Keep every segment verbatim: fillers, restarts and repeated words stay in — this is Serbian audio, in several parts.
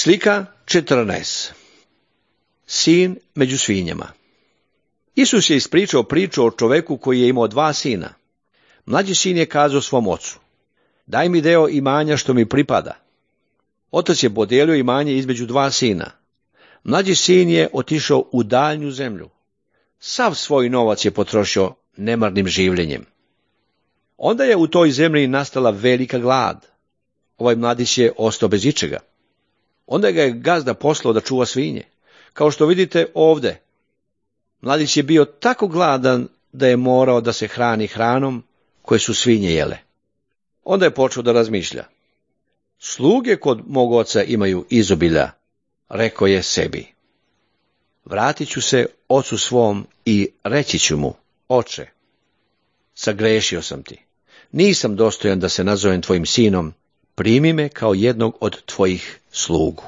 Slika četrnaest. Sin među svinjama. Isus je ispričao priču o čoveku koji je imao dva sina. Mlađi sin je kazao svom ocu: daj mi deo imanja što mi pripada. Otac je podijelio imanje između dva sina. Mlađi sin je otišao u daljnju zemlju. Sav svoj novac je potrošio nemarnim življenjem. Onda je u toj zemlji nastala velika glad. Ovaj mladić je ostao bez ičega. Onda ga je gazda poslao da čuva svinje. Kao što vidite ovde, mladić je bio tako gladan da je morao da se hrani hranom koje su svinje jele. Onda je počeo da razmišlja: sluge kod mog oca imaju izobilja, rekao je sebi. Vratit ću se ocu svom i reći ću mu: oče, sagrešio sam ti. Nisam dostojan da se nazovem tvojim sinom. Primi me kao jednog od tvojih slugu.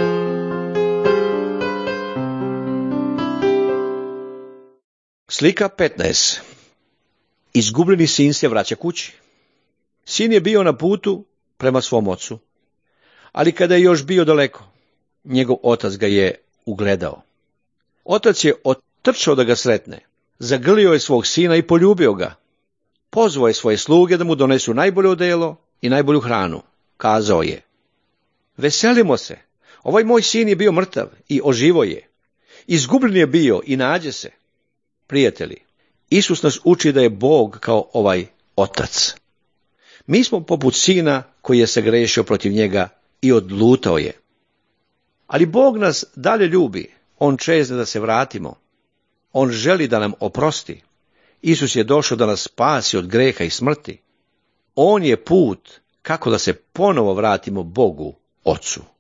Slika petnaest. Izgubljeni sin se vraća kući. Sin je bio na putu prema svom ocu, ali kada je još bio daleko, njegov otac ga je ugledao. Otac je otrčao da ga sretne, zagrlio je svog sina i poljubio ga. Pozvao je svoje sluge da mu donesu najbolje odelo i najbolju hranu. Kazao je: veselimo se, ovaj moj sin je bio mrtav i oživo je. Izgubljen je bio i nađe se. Prijatelji, Isus nas uči da je Bog kao ovaj otac. Mi smo poput sina koji je sagrešio protiv njega i odlutao je. Ali Bog nas dalje ljubi, on čezne da se vratimo. On želi da nam oprosti. Isus je došao da nas spasi od greha i smrti. On je put kako da se ponovo vratimo Bogu, Ocu.